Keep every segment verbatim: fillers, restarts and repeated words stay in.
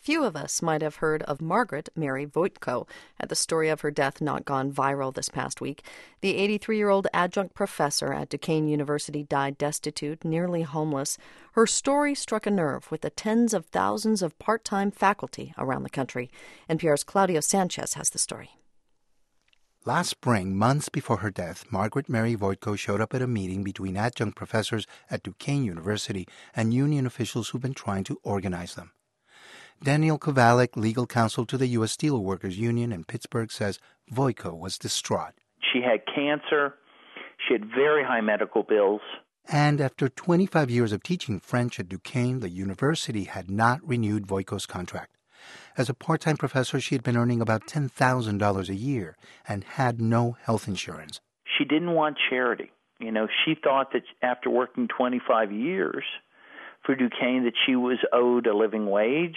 Few of us might have heard of Margaret Mary Voitko had the story of her death not gone viral this past week. The eighty-three-year-old adjunct professor at Duquesne University died destitute, nearly homeless. Her story struck a nerve with the tens of thousands of part-time faculty around the country. N P R's Claudio Sanchez has the story. Last spring, months before her death, Margaret Mary Voitko showed up at a meeting between adjunct professors at Duquesne University and union officials who've been trying to organize them. Daniel Kovalik, legal counsel to the U S Steelworkers Union in Pittsburgh, says Voitko was distraught. She had cancer. She had very high medical bills. And after twenty-five years of teaching French at Duquesne, the university had not renewed Voitko's contract. As a part-time professor, she had been earning about ten thousand dollars a year and had no health insurance. She didn't want charity. You know, she thought that after working twenty-five years for Duquesne that she was owed a living wage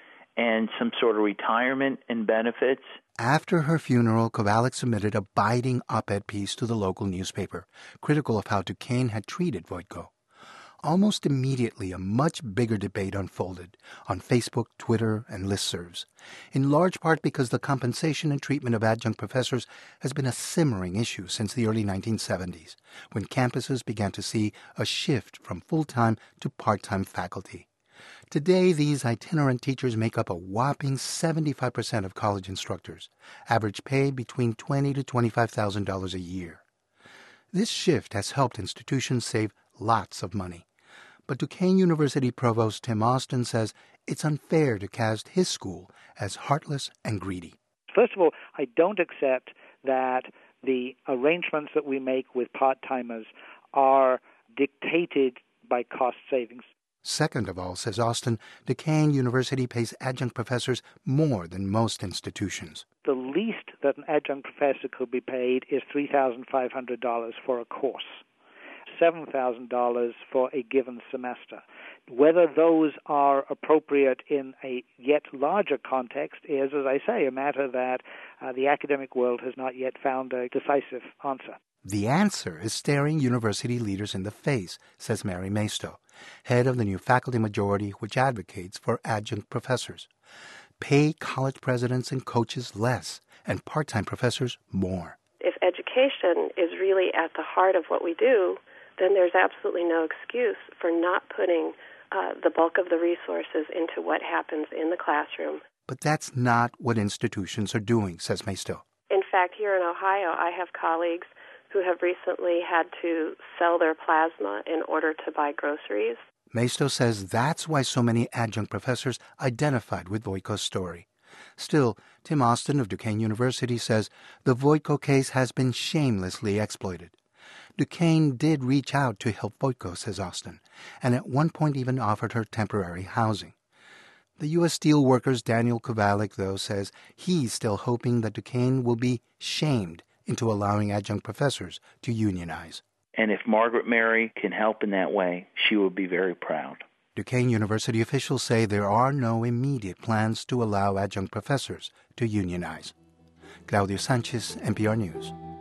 and some sort of retirement and benefits. After her funeral, Kovalik submitted a biting op-ed piece to the local newspaper, critical of how Duquesne had treated Voitko. Almost immediately, a much bigger debate unfolded on Facebook, Twitter, and listservs, in large part because the compensation and treatment of adjunct professors has been a simmering issue since the early nineteen seventies, when campuses began to see a shift from full-time to part-time faculty. Today, these itinerant teachers make up a whopping seventy-five percent of college instructors, average pay between twenty thousand to twenty-five thousand dollars a year. This shift has helped institutions save lots of money. But Duquesne University Provost Tim Austin says it's unfair to cast his school as heartless and greedy. First of all, I don't accept that the arrangements that we make with part-timers are dictated by cost savings. Second of all, says Austin, Duquesne University pays adjunct professors more than most institutions. The least that an adjunct professor could be paid is three thousand five hundred dollars for a course, seven thousand dollars for a given semester. Whether those are appropriate in a yet larger context is, as I say, a matter that uh, the academic world has not yet found a decisive answer. The answer is staring university leaders in the face, says Mary Maisto, head of the new faculty majority which advocates for adjunct professors. Pay college presidents and coaches less and part-time professors more. If education is really at the heart of what we do, then there's absolutely no excuse for not putting uh, the bulk of the resources into what happens in the classroom. But that's not what institutions are doing, says Maisto. In fact, here in Ohio, I have colleagues who have recently had to sell their plasma in order to buy groceries. Maisto says that's why so many adjunct professors identified with Voitko's story. Still, Tim Austin of Duquesne University says the Voitko case has been shamelessly exploited. Duquesne did reach out to help Voitko, says Austin, and at one point even offered her temporary housing. The U S Steelworkers' Daniel Kovalik, though, says he's still hoping that Duquesne will be shamed into allowing adjunct professors to unionize. And if Margaret Mary can help in that way, she will be very proud. Duquesne University officials say there are no immediate plans to allow adjunct professors to unionize. Claudio Sanchez, N P R News.